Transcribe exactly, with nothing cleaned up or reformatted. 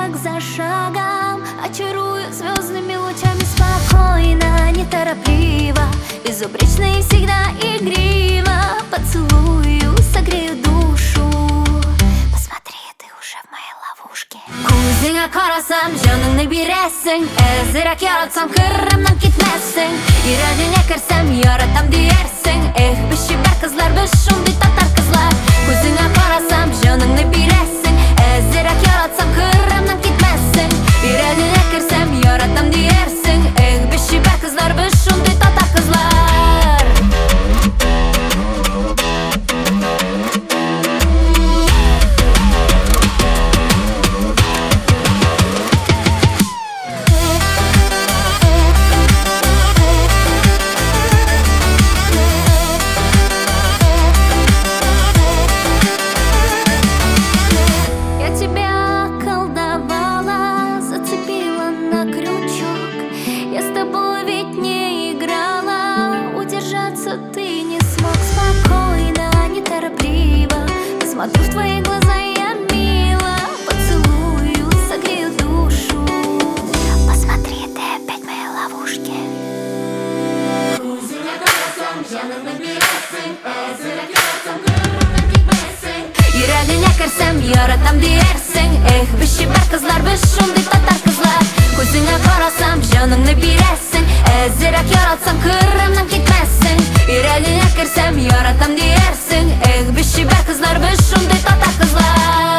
шаг за шагом, очарую звездными лучами спокойно, неторопливо, безупречно и всегда игриво. Поцелую, согрею душу. Посмотри, ты уже в моей ловушке. Көзіңе қарасам, жаныңды бересің. Әзірәк яратсам, қырымнан кетмәссің. Йөрәгіңе кірсәм, яратам диерсің. Эх, біз шебер қызлар, біз шундый татар қызлар. Көзіңе қарасам, жаныңды бересің. Әзірәк яратсам, қырымнан кетмәссің. Йөрәгіңе кірсәм, яратам диерсің. Эх, біз шебер қызлар, біз шундый татар қызлар. Ты не смог спокойно, неторопливо. Посмотрю в твои глаза, я мило поцелую, согрею душу. Посмотри, ты опять в моей ловушке. Йөрәгеңә кірсәм, яратам диерсің. Эх, біз шебер қызлар, біз шундый татар қызлар. Көзіңе қарасам, жаныңды бересің. Әзірәк яратсам, қырымнан кетмәссің. Йөрәгеңә кірсәм, яратам диерсің. Эх, біз шебер қызлар, біз шундый татар қызлар.